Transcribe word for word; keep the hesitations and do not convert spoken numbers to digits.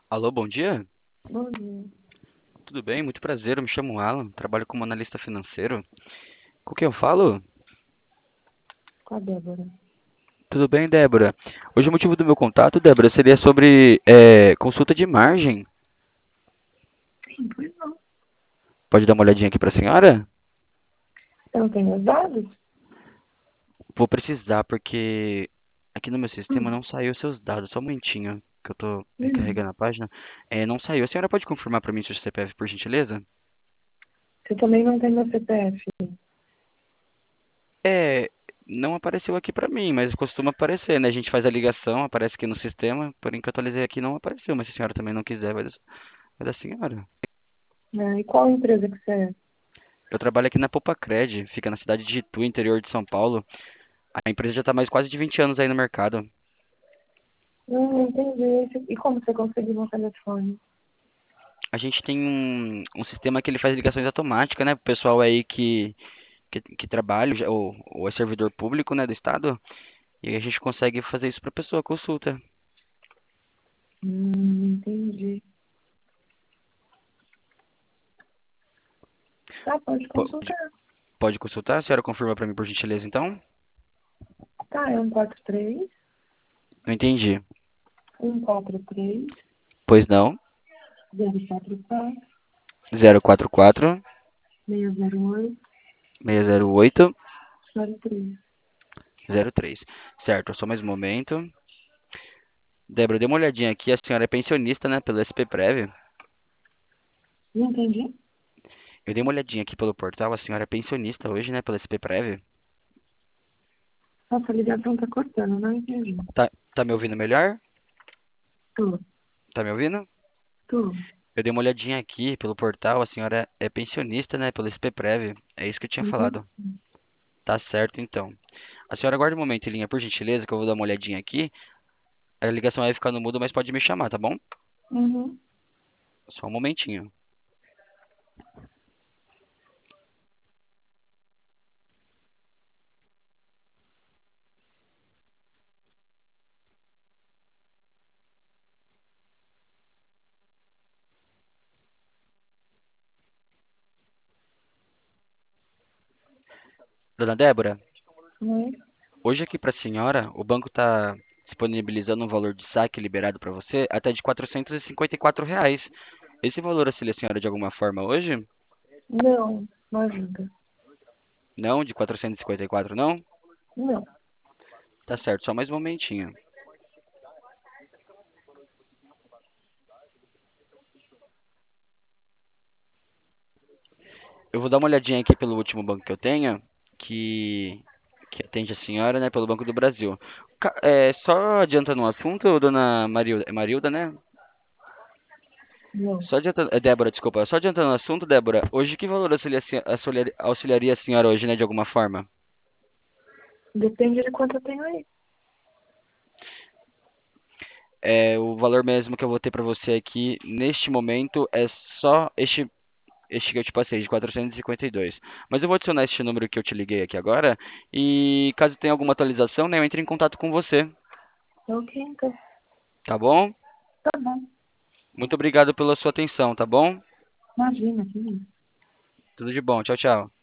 Alô, bom dia? Bom dia. Tudo bem? Muito prazer, eu me chamo Alan, trabalho como analista financeiro. Com quem eu falo? Com a Débora. Tudo bem, Débora? Hoje o motivo do meu contato, Débora, seria sobre é, consulta de margem. Sim, pois não. Pode dar uma olhadinha aqui para a senhora? Você não tem os dados? Vou precisar, porque aqui no meu sistema Hum. não saiu seus dados. Só um momentinho, que eu tô Hum. recarregando a página. É, não saiu. A senhora pode confirmar para mim seu C P F, por gentileza? Você também não tem meu C P F? É, não apareceu aqui para mim, mas costuma aparecer, né? A gente faz a ligação, aparece aqui no sistema, porém que eu atualizei aqui não apareceu, mas se a senhora também não quiser, vai É da senhora. Né? E qual empresa que você é? Eu trabalho aqui na Popacred, fica na cidade de Itu, interior de São Paulo. A empresa já está mais quase de vinte anos aí no mercado. Não, não entendi. E como você conseguiu meu telefone? A gente tem um, um sistema que ele faz ligações automáticas, né? Pro pessoal aí que, que, que trabalha, já- ou, ou é servidor público, né, do estado. E aí a gente consegue fazer isso para pessoa, consulta. Hum, entendi. Tá, pode Pode, consultar. pode consultar? A senhora confirma para mim, por gentileza, então? Tá, é um quatro três, Não entendi. um quatro três, Pois não. zero quatro quatro, Zero quatro quatro seis zero oito, seis zero oito zero três. zero três. Certo, só mais um momento. Débora, dê uma olhadinha aqui. A senhora é pensionista, né, pelo S P Prev. Não entendi? Eu dei uma olhadinha aqui pelo portal, a senhora é pensionista hoje, né, pela S P Prev. Nossa, a ligação tá cortando, não entendi. Tá, tá me ouvindo melhor? Tô, Tá me ouvindo? tô. Eu dei uma olhadinha aqui pelo portal, a senhora é pensionista, né, pela S P Prev. É isso que eu tinha Uhum. falado. Tá certo, então. A senhora aguarda um momento em linha, por gentileza, que eu vou dar uma olhadinha aqui. A ligação vai ficar no mudo, mas pode me chamar, tá bom? Uhum. Só um momentinho. Dona Débora, Uhum. hoje aqui pra senhora, o banco tá disponibilizando um valor de saque liberado para você até de quatrocentos e cinquenta e quatro reais. Esse valor auxilia a senhora de alguma forma hoje? Não, não ajuda. Não, de quatrocentos e cinquenta e quatro não? Não. Tá certo, só mais um momentinho. Eu vou dar uma olhadinha aqui pelo último banco que eu tenho, que, que atende a senhora, né, pelo Banco do Brasil. Ca- É, só adiantando um assunto, dona Marilda, é Marilda, né? Não. Só adiantando, é Débora, desculpa. Só adiantando o assunto, Débora, hoje que valor auxilia- auxiliar- auxiliaria a senhora hoje, né, de alguma forma? Depende de quanto eu tenho aí. É, o valor mesmo que eu vou ter para você aqui neste momento é só este este que eu te passei, de quatrocentos e cinquenta e dois. Mas eu vou adicionar este número que eu te liguei aqui agora e caso tenha alguma atualização, né, eu entre em contato com você, Ok, então. tá bom? Tá bom. Muito obrigado pela sua atenção, tá bom? Imagina, que isso. Tudo de bom. Tchau, tchau.